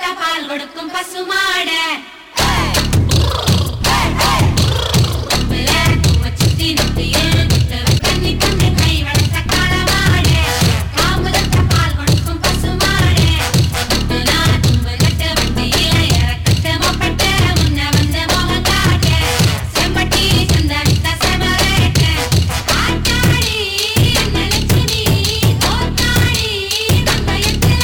தொட்ட பால் கொடுக்கும் பசுமாடு சுத்தி நெத்தியில் கண்ணி கண்ணு கை வளர்த்த காலமாடு காம்பு தொட்ட பால் கொடுக்கும் பசுமாடு தும்பு கட்டு வண்டியில இறக்கட்டு மொப்பட்டு முன்ன வந்து மோகம் காட்டு செம்பட்டி சந்தவித்த செமரேட்டு ஆட்டாடி என்ன லட்சுமி தோத்தாடி வந்தயத்துல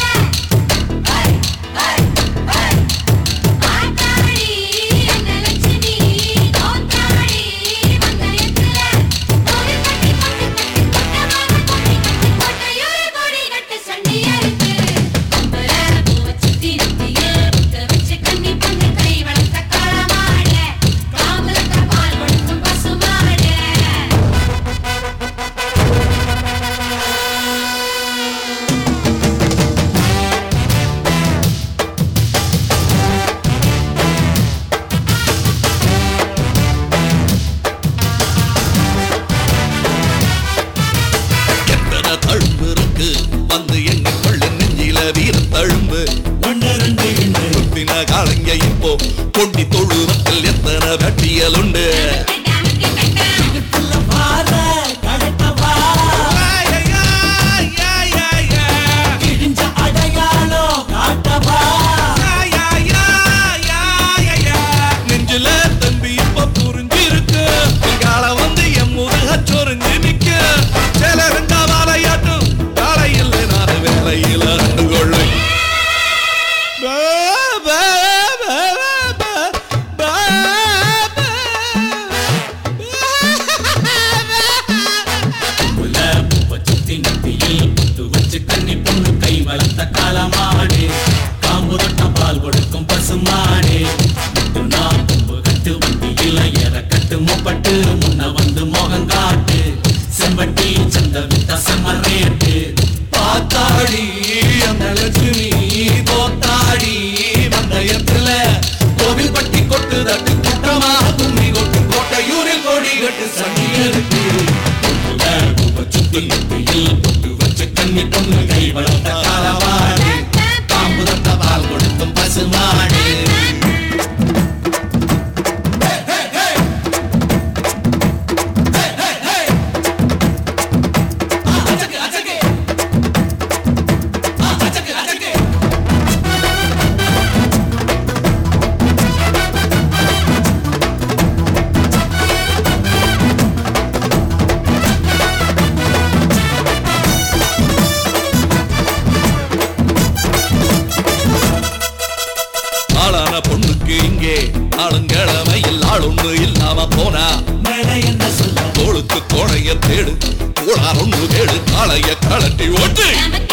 ஆட்டாடி என்ன லட்சுமி தோத்தாடி வந்தயத்துல கோடி கட்டி கொட்டமான கோடி கட்டி கோட்டையூரு கோடி கட்டு சண்டியருக்கு கும்பல பூவை சுத்தி நெத்தியில் புட்டு வச்சு கண்ணி பொண்ணு கை வளர்த்த காலமாடு காம்பு தொட்ட பால் கொடுக்கும் பசுமாடு எத்தனை தழும்பு இருக்கு வந்து எண்ணி கொள்ளு நெஞ்சில வீர தழும்பு குத்தின காலங்க இப்போ கொண்டி தொழுவத்தில் எத்தனை வெட்டியல் உண்டு நெஞ்சில தம்பி இப்ப புரிஞ்சிருக்கு கால வந்து என் முருக சொரிஞ்சு நிக்க சில ரெண்டா வாழையாட்டும் காலையில் நான் வேலையில் அண்டு கொள்ளு கண்ணி பொண்ணு கை வளர்த்த காலமாடு காம்பு தொட்ட பால் கொடுக்கும் பசுமாடு தும்பு கட்டு வண்டியில இறக்கட்டு மொப்பட்டு முன்ன வந்து மோகம் காட்டு செம்பட்டி சந்த வித்த செம்மரேட்டு பாத்தாடி அந்த லட்சுமி தோத்தாடி வந்தயத்துல கோவில் பட்டி கொட்டு தட்டு குற்றமாக கும்மி கொட்டு கோட்டையூரில் கோடி கட்டு சண்டியருக்கு சுத்தி நெத்தியில் பொட்டு வச்சு கண்ணி பொண்ணு கை வளர்த்த காலமாடு காம்பு தொட்ட பால் கொடுக்கும் பசுமாடு ஆளான பொண்ணுக்கு இங்கே ஆளுங்கிழமையில் ஆளொன்னு இல்லாம போனா என்ன சொல்ல தோளுக்கு கோடைய தேடு கோளார் ஒண்ணு தேடு காளைய கலட்டி ஓட்டு